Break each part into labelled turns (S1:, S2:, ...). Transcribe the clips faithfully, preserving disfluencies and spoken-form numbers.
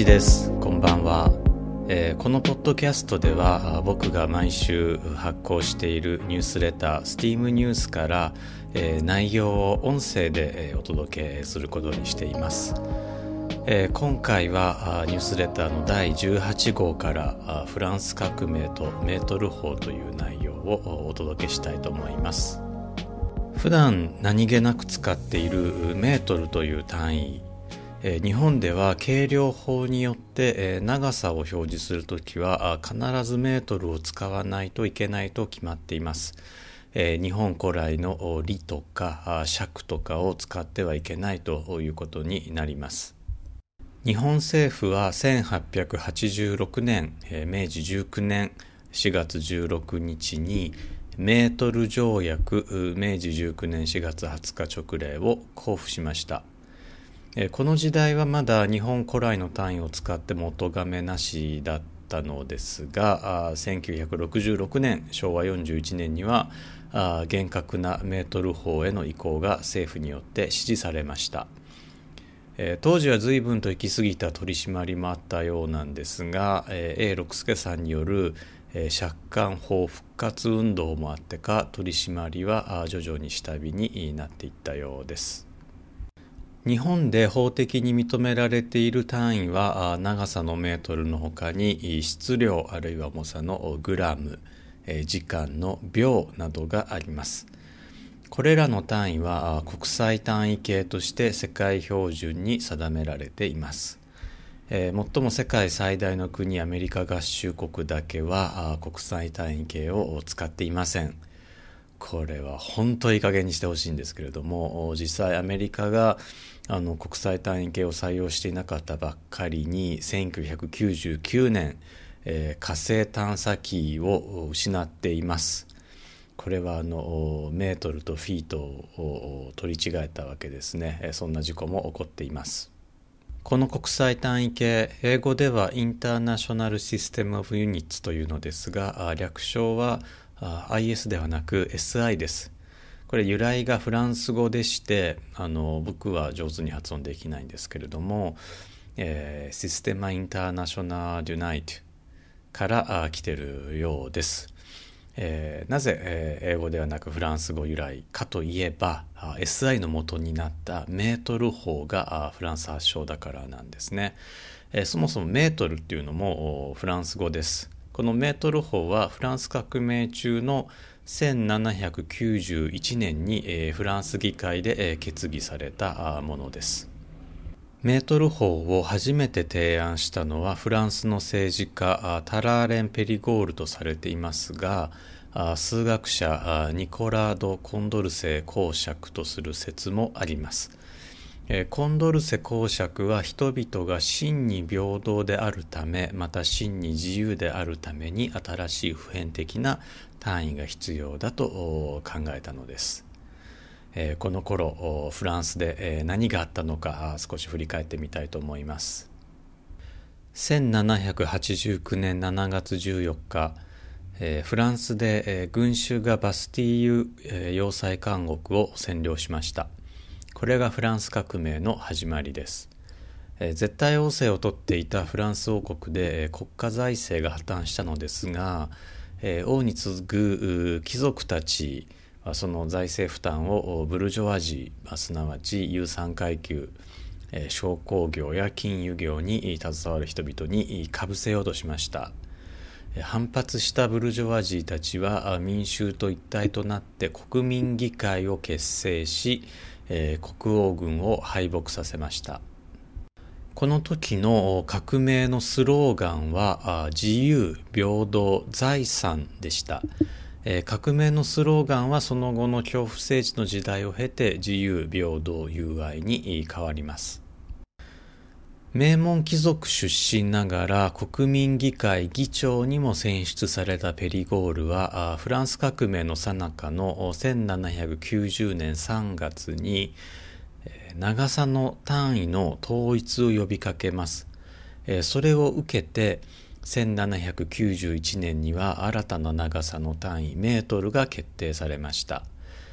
S1: です。こんばんは。えー、このポッドキャストでは僕が毎週発行しているニュースレター スティーム ニュースから、えー、内容を音声で、えー、お届けすることにしています。えー、今回はニュースレターのだいじゅうはち号からフランス革命とメートル法という内容をお届けしたいと思います。普段何気なく使っているメートルという単位、えー、日本では計量法によって、えー、長さを表示するときは必ずメートルを使わないといけないと決まっています。えー、日本古来の里とか尺とかを使ってはいけないということになります。日本政府はせんはっぴゃくはちじゅうろくねん、えー、めいじじゅうきゅうねんしがつじゅうろくにちにメートル条約めいじじゅうきゅうねんしがつはつか勅令を公布しました。この時代はまだ日本古来の単位を使ってもお咎めなしだったのですが、せんきゅうひゃくろくじゅうろくねんしょうわよんじゅういちねんには厳格なメートル法への移行が政府によって支持されました。当時は随分と行き過ぎた取り締まりもあったようなんですが、永六輔さんによる借款法復活運動もあってか、取り締まりは徐々に下火になっていったようです。日本で法的に認められている単位は長さのメートルのほかに質量あるいは重さのグラム、時間の秒などがあります。これらの単位は国際単位系として世界標準に定められています。えー、最も世界最大の国アメリカ合衆国だけは国際単位系を使っていません。これは本当いい加減にしてほしいんですけれども、実際アメリカがあの国際単位系を採用していなかったばっかりにせんきゅうひゃくきゅうじゅうきゅうねん、えー、火星探査機を失っています。これはあのメートルとフィートを取り違えたわけですね。そんな事故も起こっています。この国際単位系、英語ではインターナショナルシステムオブユニッツというのですが、略称は アイエス ではなく エスアイ です。これ由来がフランス語でして、あの僕は上手に発音できないんですけれども、えー、システマインターナショナルユナイトから来てるようです。えー、なぜ、えー、英語ではなくフランス語由来かといえば エスアイ の元になったメートル法がフランス発祥だからなんですね。えー、そもそもメートルっていうのもフランス語です。このメートル法はフランス革命中のせんななひゃくきゅうじゅういちねんに、えー、フランス議会で、えー、決議されたものです。メートル法を初めて提案したのはフランスの政治家タラーレン・ペリゴールとされていますが、数学者ニコラード・コンドルセ公爵とする説もあります。コンドルセ公爵は人々が真に平等であるため、また真に自由であるために新しい普遍的な単位が必要だと考えたのです。この頃フランスで何があったのか少し振り返ってみたいと思います。せんななひゃくはちじゅうきゅうねんしちがつじゅうよっか、フランスで群衆がバスティーユ要塞監獄を占領しました。これがフランス革命の始まりです。絶対王政をとっていたフランス王国で国家財政が破綻したのですが、王に次ぐ貴族たちその財政負担をブルジョワジー、すなわち有産階級、商工業や金融業に携わる人々にかぶせようとしました。反発したブルジョワジーたちは民衆と一体となって国民議会を結成し、国王軍を敗北させました。この時の革命のスローガンは自由、平等、財産でした。革命のスローガンはその後の恐怖政治の時代を経て自由、平等、友愛に変わります。名門貴族出身ながら国民議会議長にも選出されたペリゴールはフランス革命の最中のせんななひゃくきゅうじゅうねんさんがつに長さの単位の統一を呼びかけます。それを受けてせんななひゃくきゅうじゅういちねんには新たな長さの単位メートルが決定されました。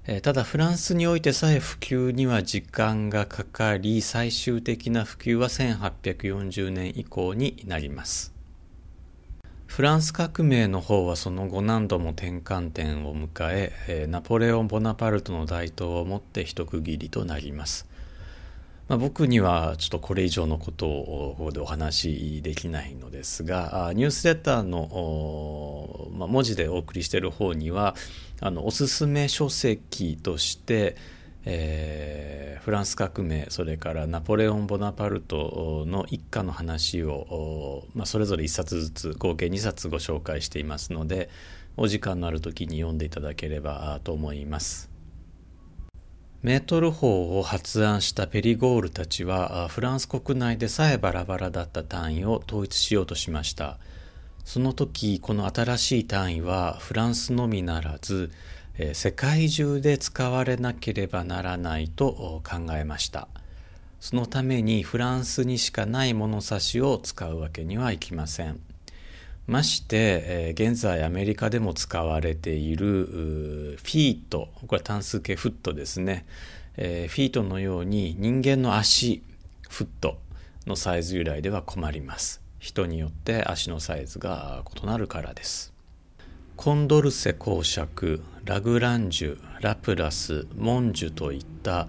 S1: ただフランスにおいてさえ普及には時間がかかり、最終的な普及はせんはっぴゃくよんじゅうねん以降になります。フランス革命の方はその後何度も転換点を迎え、ナポレオン・ボナパルトの台頭をもって一区切りとなります。まあ、僕にはちょっとこれ以上のことをここでお話しできないのですが、ニュースレターの、まあ、文字でお送りしている方にはあのおすすめ書籍として、えー、フランス革命、それからナポレオン・ボナパルトの一家の話を、まあ、それぞれ一冊ずつ合計にさつご紹介していますので、お時間のある時に読んでいただければと思います。メートル法を発案したペリゴールたちはフランス国内でさえバラバラだった単位を統一しようとしました。その時この新しい単位はフランスのみならず世界中で使われなければならないと考えました。そのためにフランスにしかない物差しを使うわけにはいきません。まして、えー、現在アメリカでも使われているフィート、これは単数形フットですね、えー、フィートのように人間の足、フットのサイズ由来では困ります。人によって足のサイズが異なるからです。コンドルセ公爵、ラグランジュ、ラプラス、モンジュといった、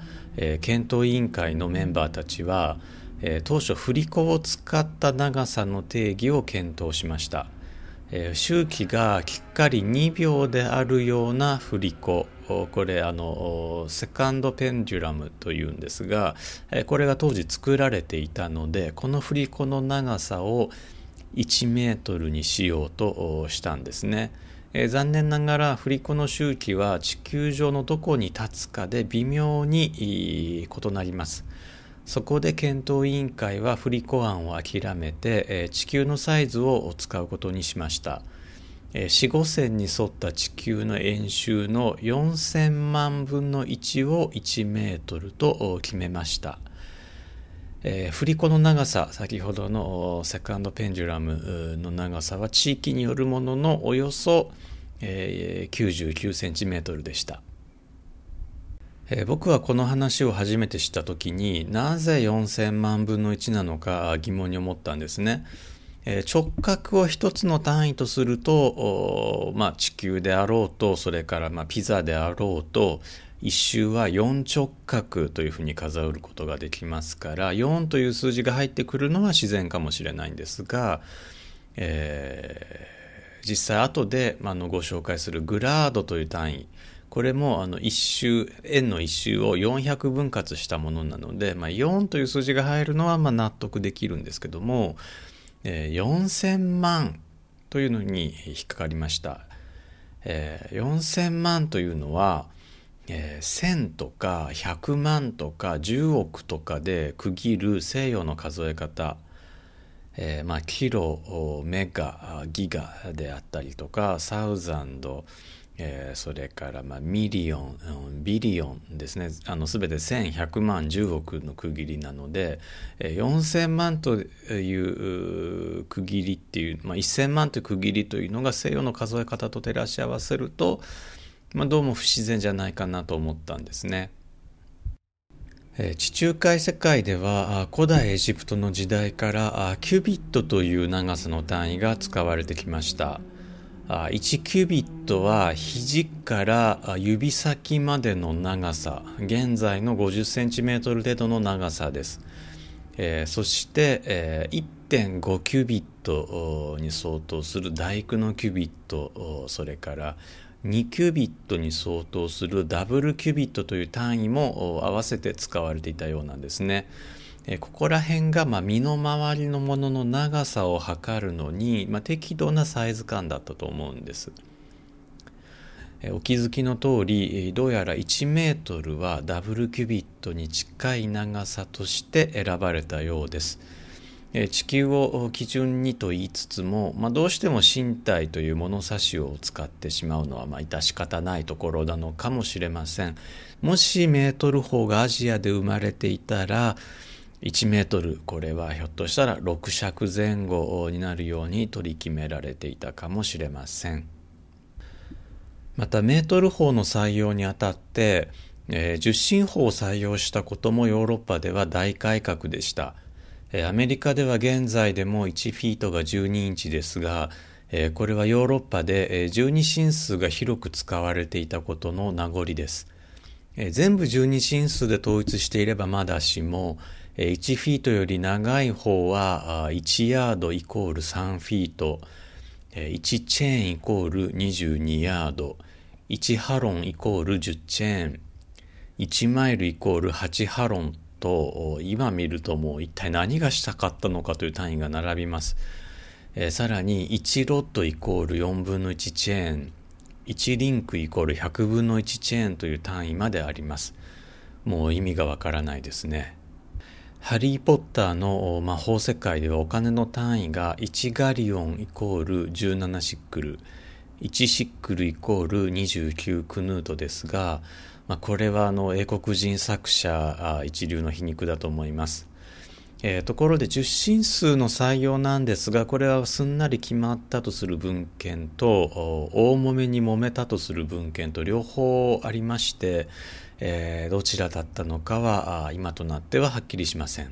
S1: えー、検討委員会のメンバーたちはえー、当初振り子を使った長さの定義を検討しました。えー、周期がきっかりにびょうであるような振り子、これあのセカンドペンデュラムというんですが、えー、これが当時作られていたので、この振り子の長さをいちメートルにしようとしたんですね。えー、残念ながら振り子の周期は地球上のどこに立つかで微妙に異なります。そこで検討委員会は振り子案を諦めて、えー、地球のサイズを使うことにしました。えー、四五線に沿った地球の円周のよんせんまんぶんのいちをいちメートルと決めました。えー、振り子の長さ、先ほどのセカンドペンデュラムの長さは地域によるもののおよそ、えー、きゅうじゅうきゅうセンチメートルでした。えー、僕はこの話を初めて知った時になぜよんせんまんぶんのいちなのか疑問に思ったんですね。えー、直角を一つの単位とすると、まあ、地球であろうと、それからまあピザであろうと、一周はよん直角というふうに数えることができますから、よんという数字が入ってくるのは自然かもしれないんですが、えー、実際後で、まあ、のご紹介するグラードという単位、これもあの一周、円の一周をよんひゃくぶん割したものなので、まあ、よんという数字が入るのはまあ納得できるんですけども、えー、よんせんまんというのに引っかかりました。えー、よんせんまんというのは、えー、せんとかひゃくまんとかじゅうおくとかで区切る西洋の数え方、えーまあ、キロ、メガ、ギガであったりとか、サウザンド、えー、それからまあミリオン、ビリオンですね。あの全てせん、ひゃくまん、じゅうおくの区切りなので、えー、よんせんまんという区切りっていう、まあ、せんまんという区切りというのが西洋の数え方と照らし合わせると、まあ、どうも不自然じゃないかなと思ったんですね。えー、地中海世界では古代エジプトの時代からキュビットという長さの単位が使われてきました。いちキュビットは肘から指先までの長さ、現在のごじゅっセンチメートル程度の長さです。えー、そして、えー、いってんごキュビットに相当する大工のキュビット、それからにキュビットに相当するダブルキュビットという単位も合わせて使われていたようなんですね。ここら辺がまあ身の回りのものの長さを測るのに、まあ、適度なサイズ感だったと思うんです。お気づきの通り、どうやらいちメートルはダブルキュビットに近い長さとして選ばれたようです。地球を基準にと言いつつも、まあ、どうしても身体という物差しを使ってしまうのはまあ致し方ないところなのかもしれません。もしメートル法がアジアで生まれていたら、いちメートル、これはひょっとしたらろく尺前後になるように取り決められていたかもしれません。 またメートル法の採用にあたって、えー、十進法を採用したこともヨーロッパでは大改革でした。えー、アメリカでは現在でもいちフィートがじゅうにインチですが、えー、これはヨーロッパで、えー、じゅうに進数が広く使われていたことの名残です。えー、全部じゅうに進数で統一していればまだしも、えー、いちフィートより長い方はいちヤードイコールさんフィート、いちチェーンイコールにじゅうにヤード、いちハロンイコールじゅうチェーン、いちマイルイコールはちハロンと、今見るともう一体何がしたかったのかという単位が並びます。えー、さらにいちロットイコールよんぶんのいちチェーン、いちリンクイコールひゃくぶんのいちチェーンという単位まであります。もう意味がわからないですね。ハリー・ポッターの魔法世界ではお金の単位がいちガリオンイコールじゅうななシックル、いちシックルイコールにじゅうきゅうクヌートですが、まあ、これはあの英国人作者一流の皮肉だと思います。えー、ところで十進数の採用なんですが、これはすんなり決まったとする文献と大揉めに揉めたとする文献と両方ありまして、えー、どちらだったのかは今となってははっきりしません。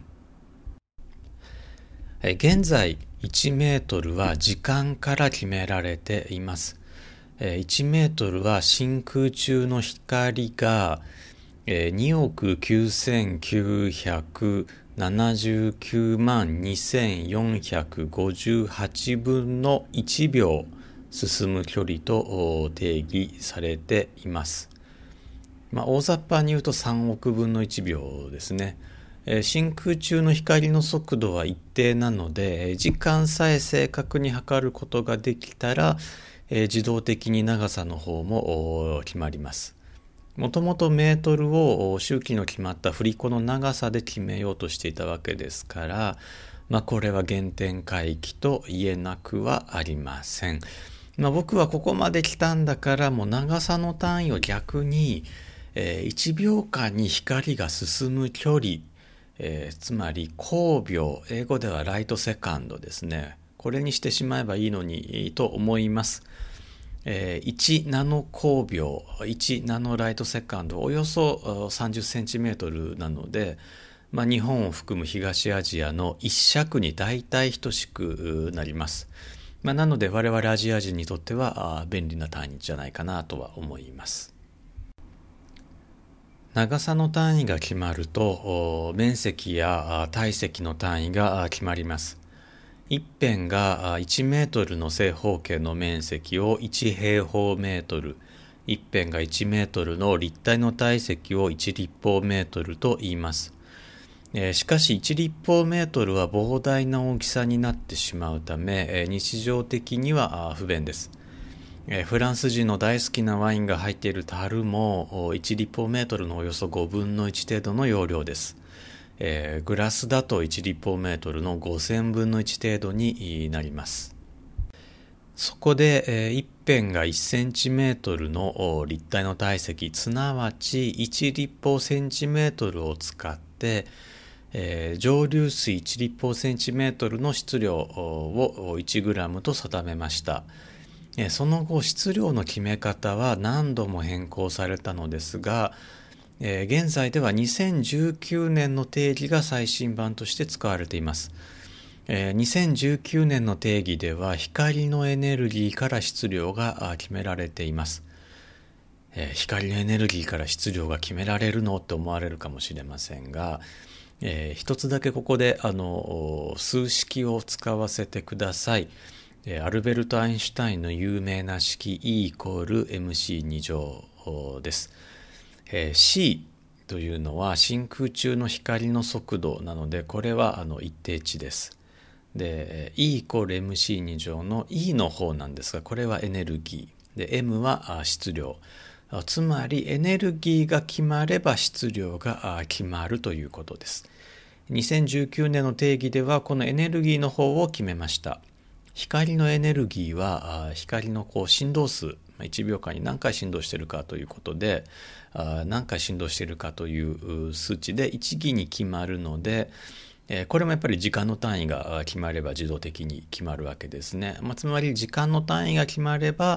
S1: えー、現在いちメートルは時間から決められています。えー、いちメートルは真空中の光が、えー、におくきゅうせんきゅうひゃくななじゅうきゅうまんにせんよんひゃくごじゅうはちぶんのいちびょう進む距離と定義されています。まあ、大雑把に言うとさんおくぶんのいちびょうですね。えー、真空中の光の速度は一定なので、時間さえ正確に測ることができたら、えー、自動的に長さの方も決まります。もともとメートルを周期の決まった振り子の長さで決めようとしていたわけですから、まあ、これは原点回帰と言えなくはありません。まあ、僕はここまで来たんだからもう長さの単位を逆に、えー、いちびょうかんに光が進む距離、えー、つまり光秒、英語ではライトセカンドですね。これにしてしまえばいいのにと思います。いちナノ光秒、いちナノライトセカンド、およそさんじゅっセンチメートルなので、まあ、日本を含む東アジアの一尺に大体等しくなります。まあ、なので我々アジア人にとっては便利な単位じゃないかなとは思います。長さの単位が決まると、面積や体積の単位が決まります。一辺がいちメートルの正方形の面積をいち平方メートル、一辺がいちメートルの立体の体積をいち立方メートルと言います。えー、しかしいち立方メートルは膨大な大きさになってしまうため、えー、日常的には不便です。えー、フランス人の大好きなワインが入っている樽もいち立方メートルのおよそごぶんのいち程度の容量です。えー、グラスだといち立方メートルのごせんぶんのいち程度になります。そこで、えー、一辺がいちセンチメートルの立体の体積、すなわちいち立方センチメートルを使って、えー、蒸留水いち立方センチメートルの質量をいちグラムと定めました。えー、その後質量の決め方は何度も変更されたのですが、えー、現在ではにせんじゅうきゅうねんの定義が最新版として使われています。えー、にせんじゅうきゅうねんの定義では光のエネルギーから質量が決められています。えー、光のエネルギーから質量が決められるのって思われるかもしれませんが、えー、一つだけここであの数式を使わせてください。えー、アルベルト・アインシュタインの有名な式 E イコール エムシーに 乗です。えー、C というのは真空中の光の速度なので、これはあの一定値です。で E イコール エムシーに 乗の E の方なんですが、これはエネルギーで M は質量、つまりエネルギーが決まれば質量が決まるということです。にせんじゅうきゅうねんの定義ではこのエネルギーの方を決めました。光のエネルギーは光のこう振動数、いちびょうかんに何回振動しているかということで、何回振動しているかという数値で一義に決まるので、これもやっぱり時間の単位が決まれば自動的に決まるわけですね。まあ、つまり時間の単位が決まれば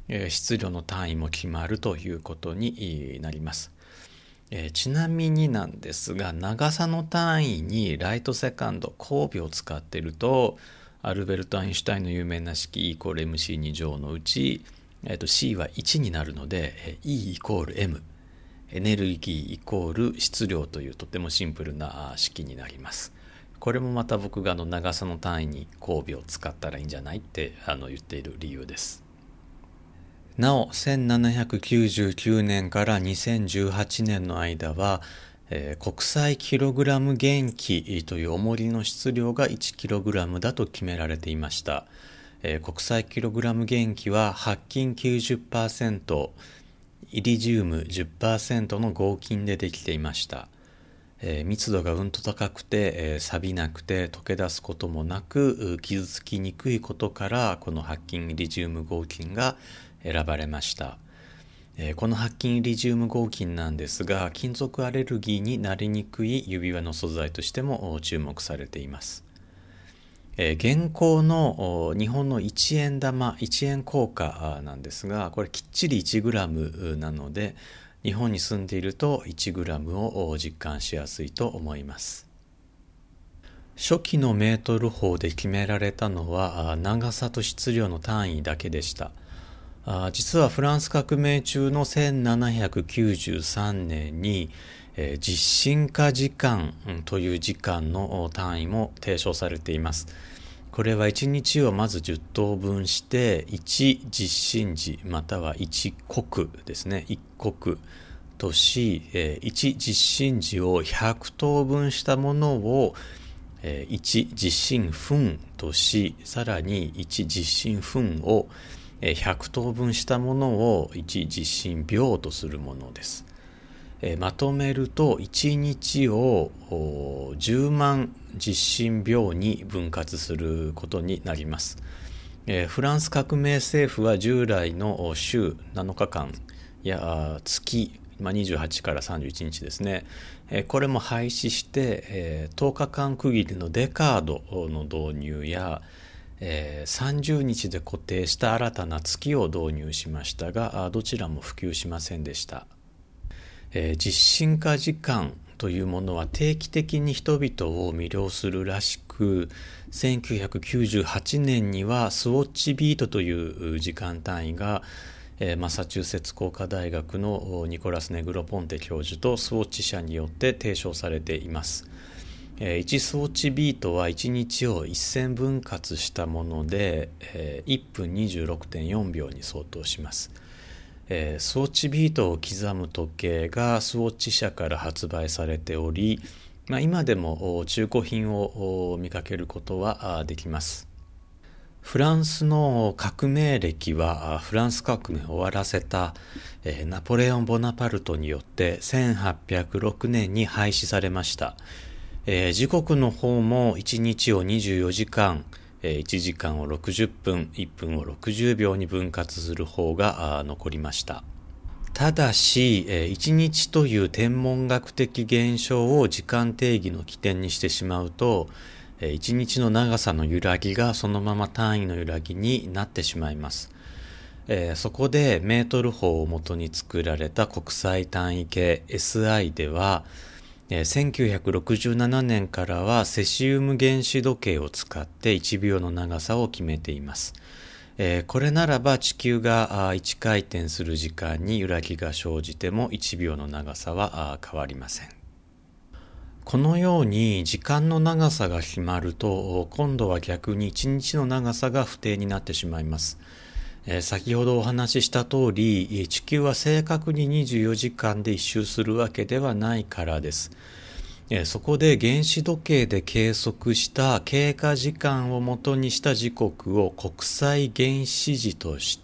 S1: えー、質量の単位も決まるということになります。えー、ちなみになんですが、長さの単位にライトセカンド交尾を使っていると、アルベルト・アインシュタインの有名な式 E イコール エムシーに 乗のうち、えー、と C はいちになるので E イコール M、 エネルギーイコール質量というとてもシンプルな式になります。これもまた僕があの長さの単位に交尾を使ったらいいんじゃないってあの言っている理由です。なおせんななひゃくきゅうじゅうきゅうねんからにせんじゅうはちねんの間は、えー、国際キログラム元気という重りの質量がいちキログラムだと決められていました。えー、国際キログラム元気は白金 きゅうじゅっパーセント、イリジウム じゅっパーセント の合金でできていました。えー、密度がうんと高くて、えー、錆びなくて溶け出すこともなく傷つきにくいことから、この白金イリジウム合金が選ばれました。えー、この白金イリジウム合金なんですが、金属アレルギーになりにくい指輪の素材としても注目されています。えー、現行の日本のいちえん玉、いちえん硬貨なんですが、これきっちりいちグラムなので、日本に住んでいるといちグラムを実感しやすいと思います。初期のメートル法で決められたのは長さと質量の単位だけでした。実はフランス革命中のせんななひゃくきゅうじゅうさんねんに実進化時間という時間の単位も提唱されています。これはいちにちをまずじゅっ等分していち実進時またはいち刻ですね、いっ刻とし、いち実進時をひゃく等分したものをいち実進分とし、さらにいち実進分をひゃく等分したものをいち実進秒とするものです。まとめるといちにちをじゅうまん実進秒に分割することになります。フランス革命政府は従来の週なのかかんや月、にじゅうはちからさんじゅういちにちですね、これも廃止してとおかかん区切りのデカードの導入やさんじゅうにちで固定した新たな月を導入しましたが、どちらも普及しませんでした。えー、実進化時間というものは定期的に人々を魅了するらしく、せんきゅうひゃくきゅうじゅうはちねんにはスウォッチビートという時間単位が、えー、マサチューセッツ工科大学のニコラス・ネグロポンテ教授とスウォッチ社によって提唱されています。えー、いちスウォッチビートはいちにちをせん分割したもので、えー、いっぷんにじゅうろくてんよんびょうに相当します。えー、スウォッチビートを刻む時計がスウォッチ社から発売されており、まあ、今でも中古品を見かけることはできます。フランスの革命歴はフランス革命を終わらせたナポレオン・ボナパルトによってせんはっぴゃくろくねんに廃止されました。えー、時刻の方もいちにちをにじゅうよじかん、いちじかんをろくじゅっぷん、いっぷんをろくじゅうびょうに分割する方が残りました。ただし、いちにちという天文学的現象を時間定義の起点にしてしまうと、いちにちの長さの揺らぎがそのまま単位の揺らぎになってしまいます。えー、そこでメートル法をもとに作られた国際単位計 エスアイ では、せんきゅうひゃくろくじゅうななねんからはセシウム原子時計を使っていちびょうの長さを決めています。えー、これならば地球がいち回転する時間に揺らぎが生じてもいちびょうの長さは変わりません。このように時間の長さが決まると、今度は逆にいちにちの長さが不定になってしまいます。えー、先ほどお話しした通り、地球は正確ににじゅうよじかんで一周するわけではないからです。えー、そこで原子時計で計測した経過時間をもとにした時刻を国際原子時として、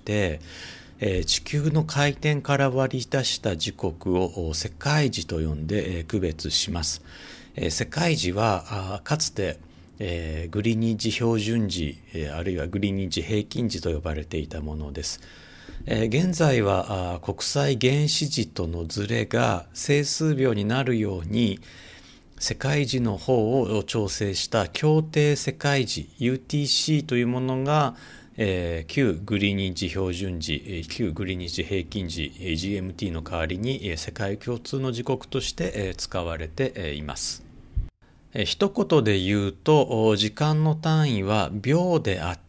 S1: えー、地球の回転から割り出した時刻を世界時と呼んで、えー、区別します。えー、世界時はかつてえー、グリニッジ標準時、えー、あるいはグリニッジ平均時と呼ばれていたものです。えー、現在は国際原子時とのズレが整数秒になるように世界時の方を調整した協定世界時 ユーティーシー というものがえー、旧グリニッジ標準時、旧グリニッジ平均時 ジーエムティー の代わりに世界共通の時刻として使われています。一言で言うと、時間の単位は秒であって、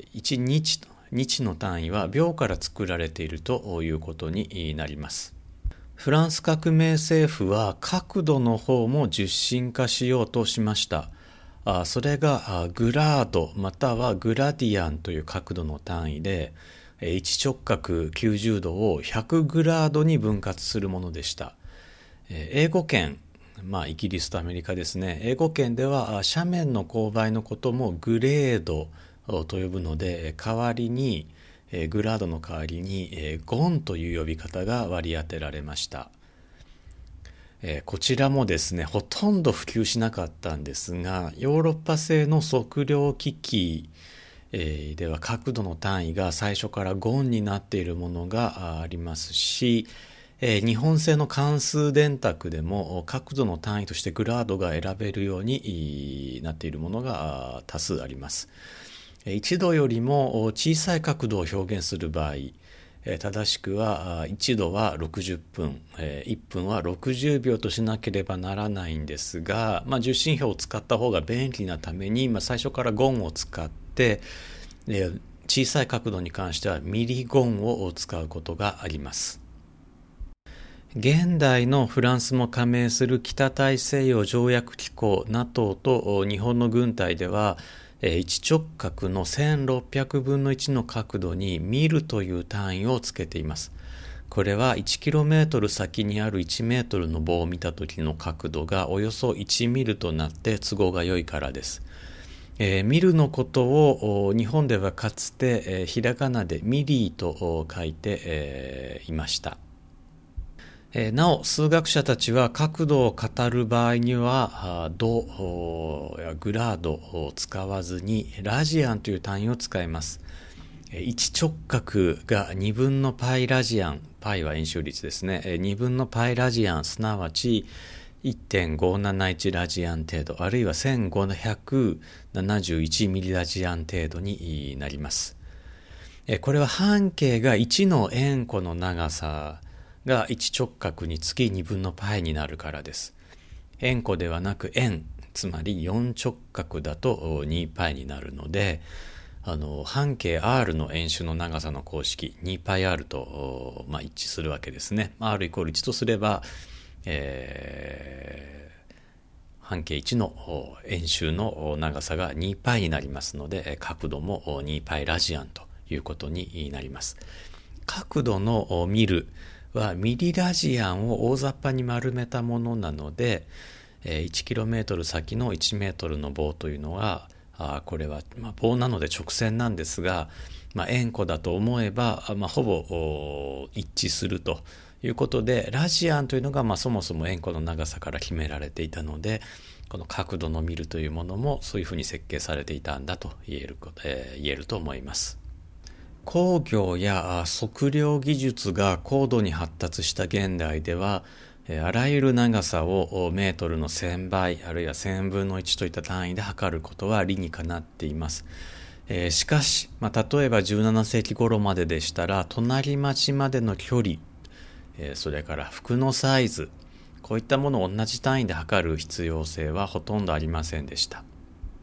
S1: いちにち、日の単位は秒から作られているということになります。フランス革命政府は角度の方も十進化しようとしました。それがグラードまたはグラディアンという角度の単位で、いち直角きゅうじゅうどをひゃくグラードに分割するものでした。英語圏、まあイギリスとアメリカですね。英語圏では斜面の勾配のこともグレードと呼ぶので、代わりにグラードの代わりにゴンという呼び方が割り当てられました。こちらもですね、ほとんど普及しなかったんですが、ヨーロッパ製の測量機器では角度の単位が最初からゴンになっているものがありますし、日本製の関数電卓でも角度の単位としてグラードが選べるようになっているものが多数あります。いちどよりも小さい角度を表現する場合、正しくはいちどはろくじゅっぷん、いっぷんはろくじゅうびょうとしなければならないんですが、まあ、受信表を使った方が便利なために、まあ、最初からゴンを使って、小さい角度に関してはミリゴンを使うことがあります。現代のフランスも加盟する北大西洋条約機構 ナトー と日本の軍隊ではいち直角のせんろっぴゃくぶんのいちの角度にミルという単位をつけています。これはいちキロメートル先にあるいちメートルの棒を見た時の角度がおよそいちミルとなって都合が良いからです。えー、ミルのことを日本ではかつて、えー、ひらがなでミリーと書いて、えー、いました。なお、数学者たちは角度を語る場合には、度やグラードを使わずに、ラジアンという単位を使います。いち直角がにぶんのパイラジアン、パイは円周率ですね。にぶんのパイラジアン、すなわち いってんごなないちラジアン程度、あるいはせんごひゃくななじゅういちミリラジアン程度になります。これは半径がいちの円弧の長さがいち直角につきにぶんのパイになるからです。円弧ではなく円、つまりよん直角だとにパイになるので、あの半径 R の円周の長さの公式 にパイアール と、まあ、一致するわけですね。R イコールいちとすれば、えー、半径いちの円周の長さがにパイになりますので、角度もにパイラジアンということになります。角度のミルはミリラジアンを大雑把に丸めたものなので、いちキロメートル先のいちメートルの棒というのは、あこれは、まあ、棒なので直線なんですが、まあ、円弧だと思えば、まあ、ほぼ一致するということで、ラジアンというのが、まあ、そもそも円弧の長さから決められていたので、この角度のミルというものもそういうふうに設計されていたんだと言える、えー、言えると思います。工業や測量技術が高度に発達した現代では、あらゆる長さをメートルのせんばいあるいはせんぶんのいちといった単位で測ることは理にかなっています。えー、しかし、まあ、例えばじゅうななせいき頃まででしたら隣町までの距離、えー、それから服のサイズ、こういったものを同じ単位で測る必要性はほとんどありませんでした。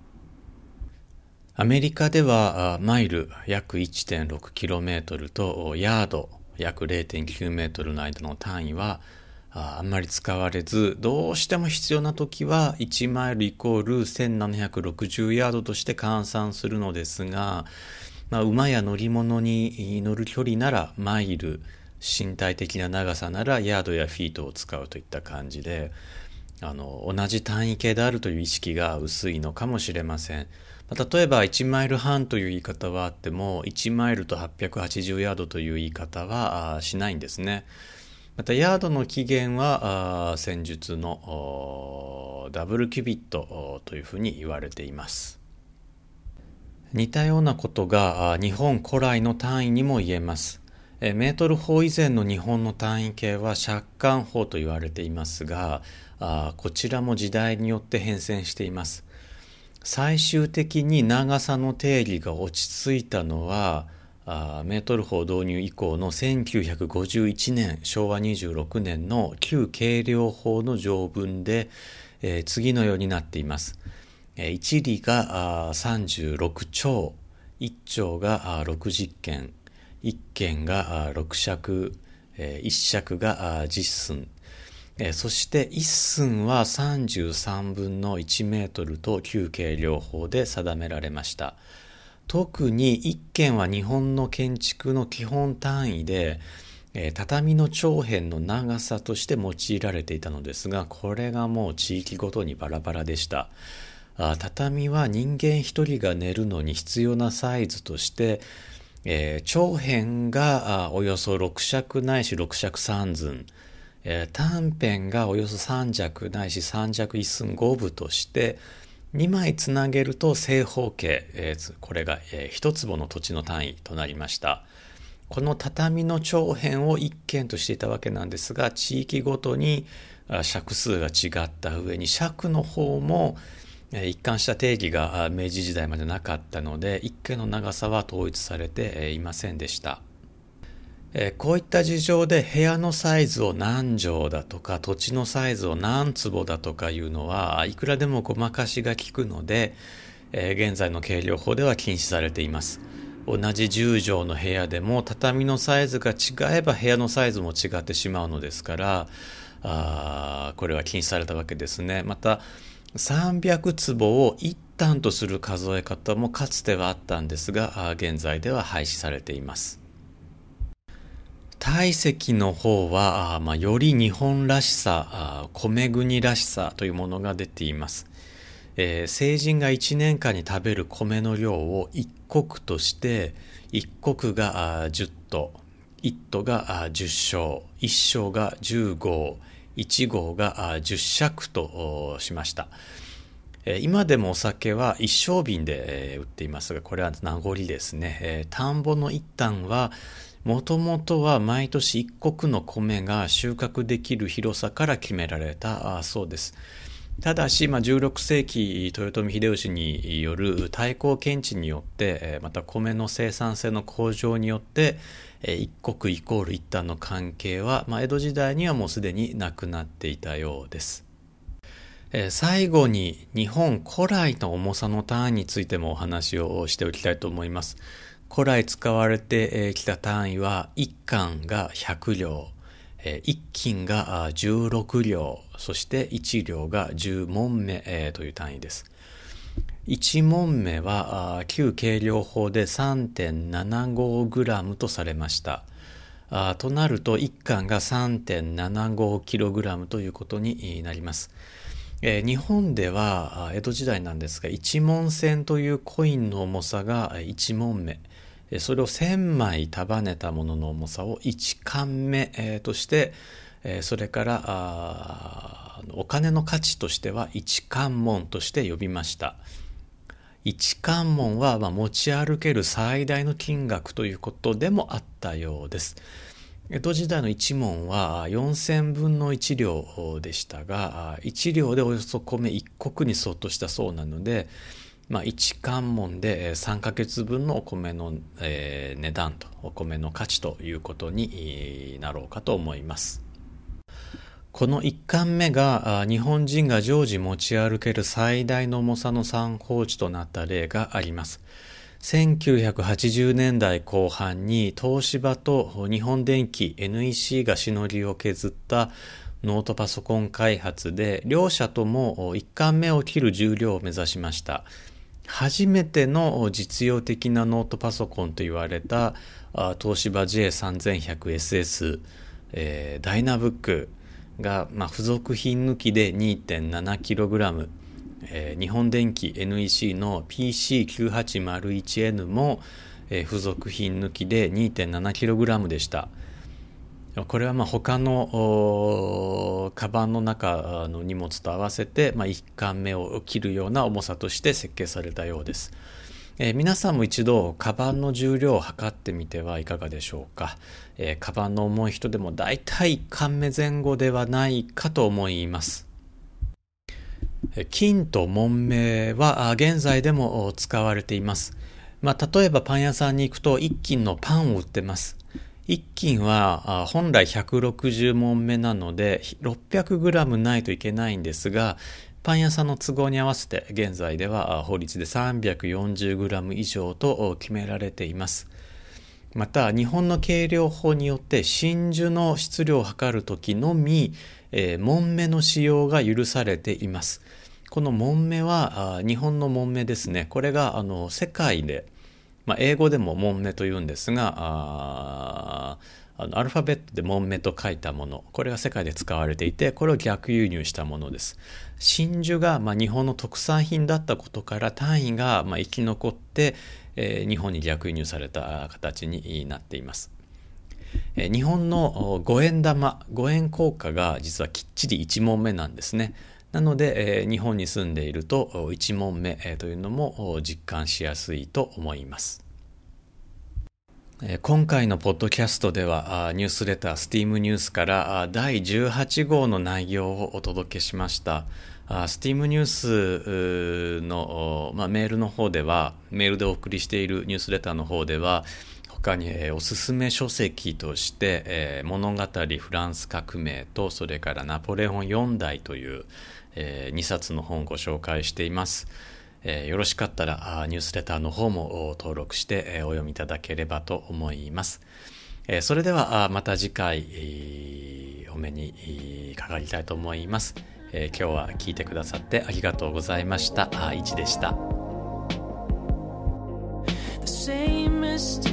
S1: アメリカではマイル約 いってんろくキロメートル とヤード約 れいてんきゅうメートルの間の単位はあんまり使われず、どうしても必要な時はいちマイルイコールせんななひゃくろくじゅうヤードとして換算するのですが、まあ、馬や乗り物に乗る距離ならマイル、身体的な長さならヤードやフィートを使うといった感じで、あの同じ単位系であるという意識が薄いのかもしれません。例えばいちマイルはんという言い方はあっても、いちマイルとはっぴゃくはちじゅうヤードという言い方はしないんですね。またヤードの起源は戦術のダブルキュビットというふうに言われています。似たようなことが日本古来の単位にも言えます。メートル法以前の日本の単位系は借款法と言われていますが、こちらも時代によって変遷しています。 最終的に長さの定義が落ち着いたのはあメートル法導入以降のせんきゅうひゃくごじゅういちねんしょうわにじゅうろくねんの旧計量法の条文で、えー、次のようになっています。えー、いち里がさんじゅうろくちょう、いっちょうがろくじゅっけん、いっけんがろく尺、えー、いち尺がじゅっ寸、えー、そしていっ寸はさんじゅうさんぶんのいちメートルと旧計量法で定められました。特にいっけんは日本の建築の基本単位で、えー、畳の長辺の長さとして用いられていたのですが、これがもう地域ごとにバラバラでした。あ畳は人間一人が寝るのに必要なサイズとして、えー、長辺がおよそろく尺ないしろく尺さん寸、えー、短辺がおよそさん尺ないしさん尺いっ寸ご分としてにまいつなげると正方形、えー、これが、えー、一坪の土地の単位となりました。この畳の長辺を一軒としていたわけなんですが、地域ごとに尺数が違った上に尺の方も一貫した定義が明治時代までなかったので、一軒の長さは統一されていませんでした。こういった事情で部屋のサイズを何畳だとか土地のサイズを何坪だとかいうのはいくらでもごまかしが効くので、現在の計量法では禁止されています。同じじゅう畳の部屋でも畳のサイズが違えば部屋のサイズも違ってしまうのですから、あこれは禁止されたわけですね。またさんびゃく坪を一反とする数え方もかつてはあったんですが、現在では廃止されています。体積の方は、まあ、より日本らしさ、米国らしさというものが出ています。えー、成人がいちねんかんに食べる米の量を一石として、一石がじゅっ斗、一斗がじゅっ升、一升がじゅう合、一合がじゅっ尺としました。今でもお酒は一升瓶で売っていますが、これは名残ですね。田んぼの一反はもともとは毎年一石の米が収穫できる広さから決められたそうです。ただし、まあ、じゅうろくせいき豊臣秀吉による太閤検地によって、また米の生産性の向上によって一石イコール一反の関係は、まあ、江戸時代にはもうすでになくなっていたようです。最後に日本古来の重さの単位についてもお話をしておきたいと思います。古来使われてきた単位は一貫がひゃく両、一斤がじゅうろく両、そして一両がじゅう匁という単位です。一匁は旧計量法で さんてんななごグラム とされました。となると一貫が さんてんななごキログラム ということになります。日本では江戸時代なんですが一文銭というコインの重さが一匁、それをせんまい束ねたものの重さを一貫目として、それからお金の価値としては一貫文として呼びました。一貫文は持ち歩ける最大の金額ということでもあったようです。江戸時代の一文はよんせんぶんのいち両でしたが、いち両でおよそ米一石に相当したそうなので、まあ、一貫文でさんかげつぶんのお米の、えー、値段とお米の価値ということになろうかと思います。この一貫目が日本人が常時持ち歩ける最大の重さの参考値となった例があります。せんきゅうひゃくはちじゅうねんだいこう半に東芝と日本電機 エヌイーシー がしのりを削ったノートパソコン開発で、両社とも一貫目を切る重量を目指しました。初めての実用的なノートパソコンと言われた東芝 ジェイさんぜんひゃくエスエス、えー、ダイナブックが、まあ、付属品抜きで にてんななキログラム、えー、日本電機 エヌイーシー の ピーシーきゅうはちまるいちエヌ も、えー、付属品抜きで にてんななキログラム でした。これはまあ他のカバンの中の荷物と合わせて、まあ、一貫目を切るような重さとして設計されたようです。えー、皆さんも一度カバンの重量を測ってみてはいかがでしょうか。えー、カバンの重い人でもだいたい一貫目前後ではないかと思います。 金と木目は現在でも使われています。まあ、例えばパン屋さんに行くと一斤のパンを売ってます。一斤は本来ひゃくろくじゅうもんめなので ろっぴゃくグラム ないといけないんですが、パン屋さんの都合に合わせて現在では法律で さんびゃくよんじゅうグラム 以上と決められています。また日本の計量法によって真珠の質量を測るときのみ、えー、門目の使用が許されています。この門目は日本の門目ですね。これがあの世界で、まあ、英語でも門目というんですが、ああのアルファベットで門目と書いたもの、これが世界で使われていて、これを逆輸入したものです。真珠が、まあ、日本の特産品だったことから単位が、まあ、生き残って、えー、日本に逆輸入された形になっています。えー、日本のごえん玉、ごえん硬貨が実はきっちりいちもんめなんですね。なので、えー、日本に住んでいるといちもんめ、えー、というのも実感しやすいと思います。えー、今回のポッドキャストではニュースレタースティームニュースからだいじゅうはちごうの内容をお届けしました。スティームニュースの、まあ、メールの方では、メールでお送りしているニュースレターの方では、他に、えー、おすすめ書籍として、えー、物語フランス革命と、それからナポレオンよんだいという、えー、にさつの本をご紹介しています。えー、よろしかったらニュースレターの方も登録して、えー、お読みいただければと思います。えー、それではまた次回、えー、お目にかかりたいと思います。えー、今日は聞いてくださってありがとうございました。いちでした。The same